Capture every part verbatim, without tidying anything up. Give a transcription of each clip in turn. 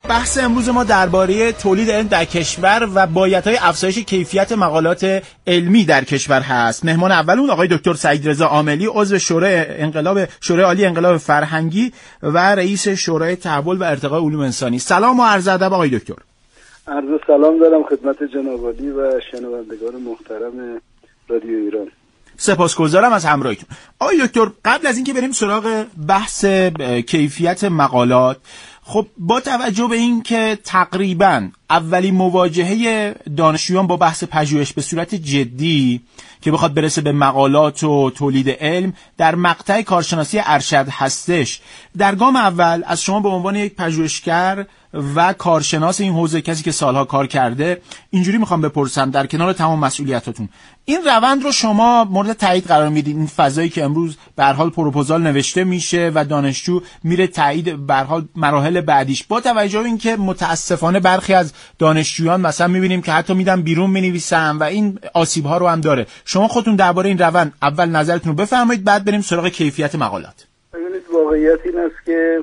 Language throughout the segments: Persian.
بحث امروز ما درباره تولید علم در کشور و بایدهای افزایش کیفیت مقالات علمی در کشور هست. مهمان اولمون آقای دکتر سعیدرضا عاملی، عضو شورای انقلاب شورای عالی انقلاب فرهنگی و رئیس شورای تحول و ارتقاء علوم انسانی. سلام و عرض ادب آقای دکتر. عرض سلام دارم خدمت جناب عالی و شنوندگان محترم رادیو ایران. سپاسگزارم از همراهیتون. آقای دکتر، قبل از اینکه بریم سراغ بحث کیفیت مقالات، خب با توجه به این که تقریباً اولین مواجهه دانشجویان با بحث پژوهش به صورت جدی که بخواد برسه به مقالات و تولید علم در مقطع کارشناسی ارشد هستش، در گام اول از شما به عنوان یک پژوهشگر و کارشناس این حوزه، کسی که سالها کار کرده، اینجوری میخوام بپرسم در کنار تمام مسئولیتاتون این روند رو شما مورد تایید قرار میدید؟ این فضایی که امروز به هر حال پروپوزال نوشته میشه و دانشجو میره تایید به هر حال مراحل بعدیش، با توجه به اینکه متاسفانه برخی از دانشجویان مثلا میبینیم که حتی میدن بیرون مینویسن و این آسیب ها رو هم داره، شما خودتون درباره این روند اول نظرتون رو بفرمایید، بعد بریم سراغ کیفیت مقالات. ببینید، واقعیت این است که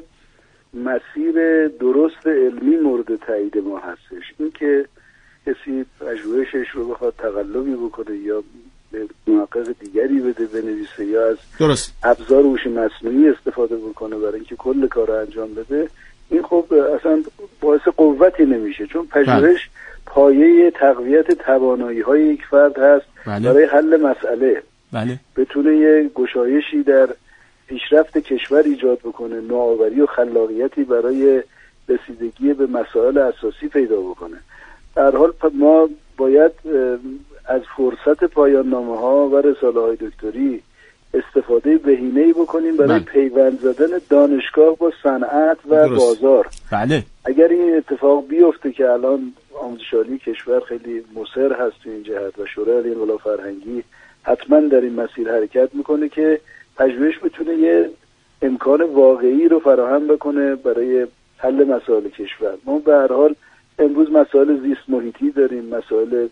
مسیر درست علمی مورد تایید ما هستش. این که کسی پژوهشش رو بخواد تقلبی بکنه یا به محقق دیگری بده بنویسه یا از درست ابزار هوش مصنوعی استفاده بکنه برای اینکه کل کار رو انجام بده، این خب اصلا باعث قوتی نمیشه، چون پژوهش پایه تقویت توانایی‌های یک فرد هست. بله. برای حل مسئله. بله. بتونه یه گشایشی در پیشرفت کشور ایجاد بکنه، نوآوری و خلاقیتی برای رسیدگی به مسائل اساسی پیدا بکنه. در حال ما باید از فرصت پایان نامه ها و رساله های دکتری استفاده بهینه‌ای بکنیم برای پیوند زدن دانشگاه با صنعت و درست. بازار. بله. اگر این اتفاق بیفته که الان آموزش عالی کشور خیلی مصر هست تو این جهت و شورای عالی انقلاب فرهنگی حتما در این مسیر حرکت میکنه که پژوهش بتونه یه امکان واقعی رو فراهم بکنه برای حل مسائل کشور. ما به هر حال امروز مسائل زیست محیطی داریم، مسائل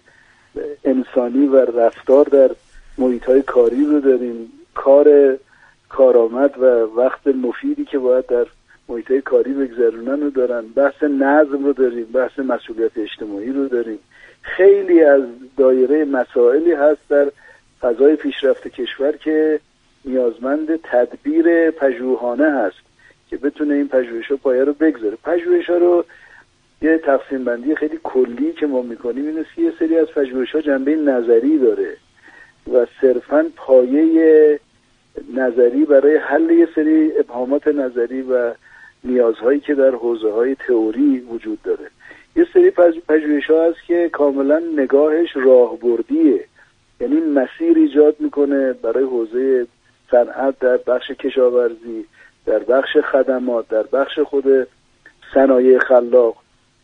انسانی و رفتار در محیط‌های کاری رو داریم، کار کارآمد و وقت مفیدی که باید در محیط‌های کاری بگذرونن رو دارن، بحث نظم رو داریم، بحث مسئولیت اجتماعی رو داریم. خیلی از دایره مسائلی هست در فضای پیشرفت کشور که نیازمند تدبیر پژوهانه هست که بتونه این پژوهش‌ها پایه رو بگذاره. پژوهش‌ها رو یه تقسیم بندی خیلی کلی که ما می‌کنیم اینه که یه سری از پژوهش‌ها جنبه نظری داره و صرفاً پایه نظری برای حل یه سری ابهامات نظری و نیازهایی که در حوزه‌های تئوری وجود داره. یه سری پژوهش‌ها هست که کاملاً نگاهش راهبردیه، یعنی مسیر ایجاد میکنه برای حوزه صنعت در بخش کشاورزی، در بخش خدمات، در بخش خود صنایع خلاق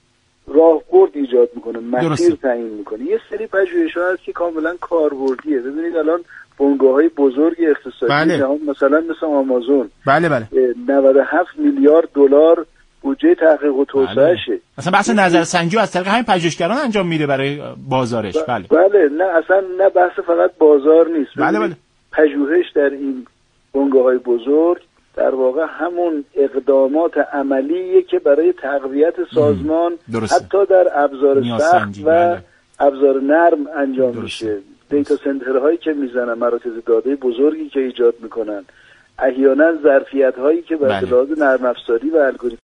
راهبرد ایجاد میکنه، مسیر تعیین میکنه. یه سری پژوهش‌ها هست که کاملا کاربردیه. ببینید الان بنگاه‌های بزرگ اقتصادی بله. جهان مثلا مثل آمازون بله بله نود و هفت میلیارد دلار بودجه تحقیق و توسعه‌شه. اصلا بحث نظرسنجی از طریق همین پژوهشگران انجام میره برای بازارش. بله بله نه اصلا نه بحث فقط بازار نیست. بله بله پژوهش در این بنگاه‌های بزرگ در واقع همون اقدامات عملیه که برای تقویت سازمان حتی در ابزار سخت و بله. ابزار نرم انجام درسته. میشه. دیتا سنترهایی که میزنن، مراکز داده بزرگی که ایجاد میکنن، احیانا ظرفیت‌هایی که به لحاظ نرم افزاری و الگوریتم